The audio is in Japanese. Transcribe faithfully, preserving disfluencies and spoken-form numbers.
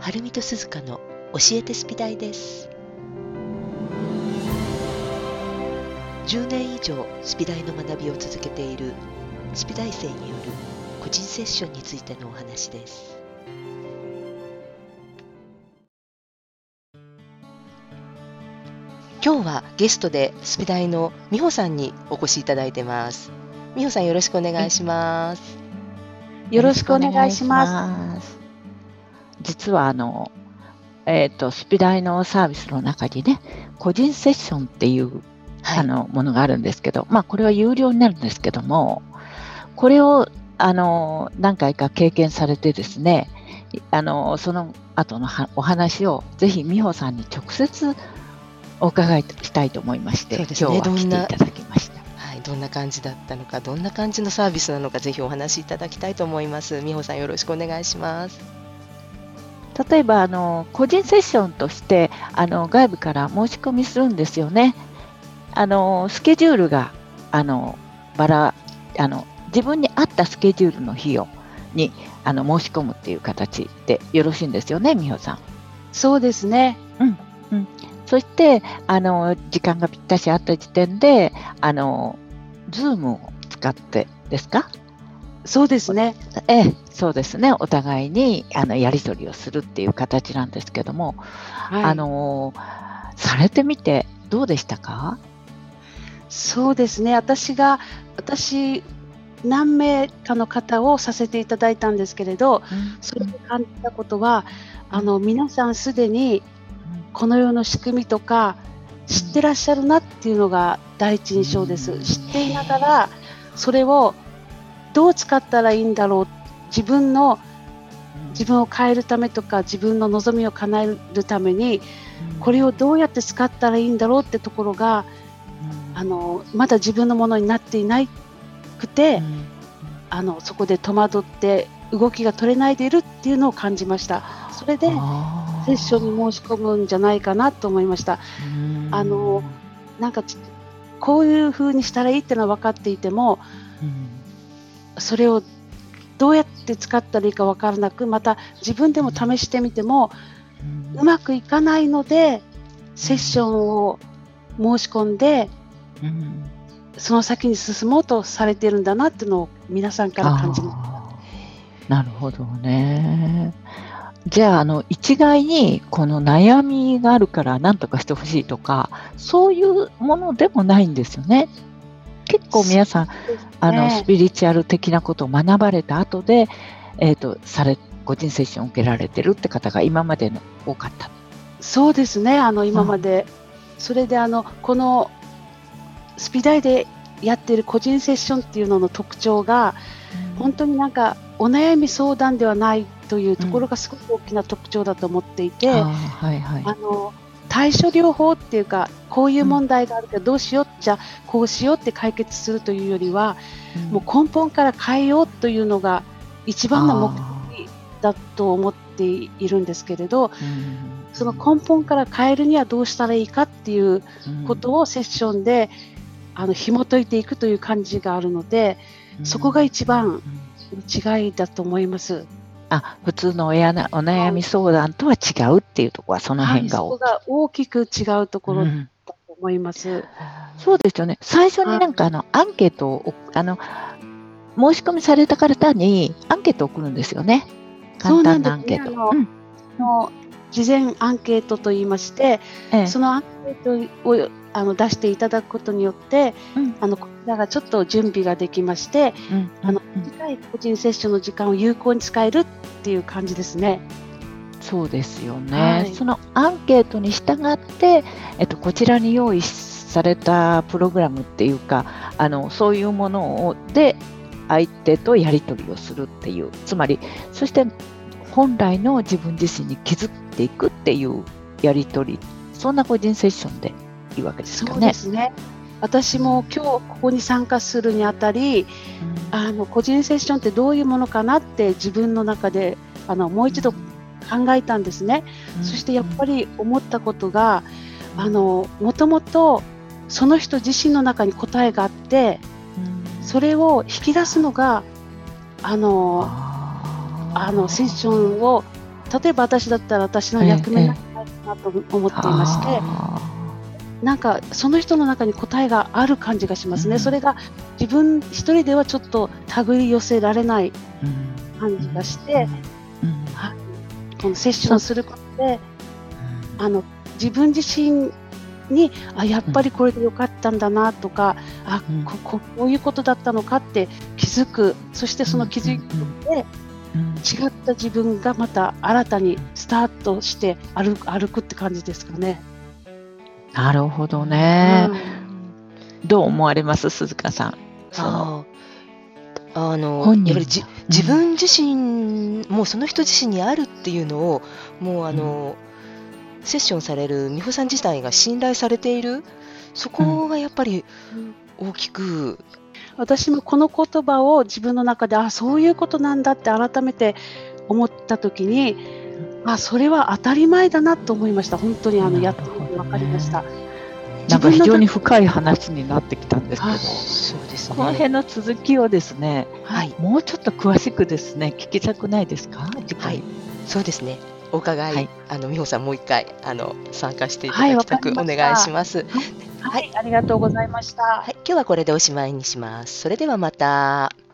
はるみとすずかの教えてスピダイです。じゅうねん以上スピダイの学びを続けているスピダイ生による個人セッションについてのお話です。今日はゲストでスピダイの美穂さんにお越しいただいてます。美穂さん、よろしくお願いします。 よろしくお願いします。実はあの、えーと、スピダイのサービスの中にね、個人セッションっていう、はい、あのものがあるんですけど、まあこれは有料になるんですけども、これをあの何回か経験されてですね、あのその後のお話をぜひ美穂さんに直接お伺いしたいと思いまして、そうですね、今日は来ていただきました。 はい、どんな感じだったのか、どんな感じのサービスなのか、ぜひお話しいただきたいと思います。美穂さん、よろしくお願いします。 例えばあの個人セッションとしてあの外部から申し込みするんですよね。あのスケジュールがあのバラあの自分に合ったスケジュールの日をにあの申し込むっていう形でよろしいんですよね、美穂さん。 そうですね。 うんうん。そしてあの時間がぴったしあった時点であの Zoom を使ってですか？ そうですね。 ええ、そうですね。お互いにあのやり取りをするっていう形なんですけども、はい、あのされてみてどうでしたか？ そうですね。私が私何名かの方をさせていただいたんですけれど、うん、それで感じたことは、うん、あの皆さんすでにこの世の仕組みとか知ってらっしゃるなっていうのが第一印象です。うん、知っていながらそれをどう使ったらいいんだろう、自分の自分を変えるためとか自分の望みを叶えるためにこれをどうやって使ったらいいんだろうってところが、うん、あのまだ自分のものになっていなくて、うん、あのそこで戸惑って動きが取れないでいるっていうのを感じました。それでセッションに申し込むんじゃないかなと思いました。あのなんかこういう風にしたらいいっていうのは分かっていても、うんそれをどうやって使ったらいいか分からなく、また自分でも試してみても、うん、うまくいかないのでセッションを申し込んで、うん、その先に進もうとされているんだなっていうのを皆さんから感じます。 なるほどね。じゃあ、あの一概にこの悩みがあるから何とかしてほしいとかそういうものでもないんですよね。結構皆さん、ね、あのスピリチュアル的なことを学ばれた後で、えーと、され個人セッションを受けられてるって方が今までの多かった。 そうですね。あの今まで、うん、それであのこのスピダイでやっている個人セッションっていうのの特徴が、うん、本当になんかお悩み相談ではないというところがすごく大きな特徴だと思っていて、うんあはいはい、あの対処療法っていうかこういう問題があるからどうしよう、うん、じゃあこうしようって解決するというよりは、うん、もう根本から変えようというのが一番の目的だと思っているんですけれど、うん、その根本から変えるにはどうしたらいいかっていうことをセッションであの紐解いていくという感じがあるので、うん、そこが一番違いだと思います。 あ、普通のおやなお悩み相談とは違うっていうところはその辺が大きい、はい、そこが大きく違うところだと思います。うん、 そうですよね。最初になんかあのアンケートをあの申し込みされた方にアンケートを送るんですよね。簡単なアンケート。 そうなんですね。あの、うん、事前アンケートといいまして、ええ、そのアンケートをあの出していただくことによって、うん、あのこちらがちょっと準備ができまして、うん、あの短い個人セッションの時間を有効に使えるっていう感じですね。 そうですよね。はい、そのアンケートに従って、えっと、こちらに用意されたプログラムっていうかあのそういうものをで相手とやり取りをするっていう、つまりそして本来の自分自身に気づいていくっていうやり取り、そんな個人セッションでいいわけですかね。 そうですね。私も今日ここに参加するにあたり、うん、あの個人セッションってどういうものかなって自分の中であのもう一度考えたんですね。うん、そしてやっぱり思ったことが、うん、あのもともとその人自身の中に答えがあって、うん、それを引き出すのがあのあのセッションを例えば私だったら私の役目になりたいなと思っていまして、 ええなんかその人の中に答えがある感じがしますね。 うんそれが自分一人ではちょっと手繰り寄せられないうん感じがして、 うんはい、このセッションをすることで、あの自分自身にあやっぱりこれでよかったんだなとか、あうんこここういうことだったのかって気づく。そしてその気づいて、 うん違った自分がまた新たにスタートして歩く歩くって感じですかね。 なるほどね。 うんどう思われます、鈴鹿さん。そのあーあの本人やっぱりじ自分自身、もうその人自身にあるっていうのをもうあの、セッションされる美穂さん自体が信頼されている、そこがやっぱり大きく、 私もこの言葉を自分の中であそういうことなんだって改めて思った時に、あそれは当たり前だなと思いました。本当にあのやってみて分かりました。 なんか非常に深い話になってきたんですけど、 はいそうですね。 この辺の続きをですね、 はい、 もうちょっと詳しくですね、聞きたくないですか、次回。 はい、そうですね。お伺い、 はいあの美穂さんもう一回あの参加していたはいだきたくおわかりました願いします。 はい、ありがとうございました。 はい、今日はこれでおしまいにします。それではまた。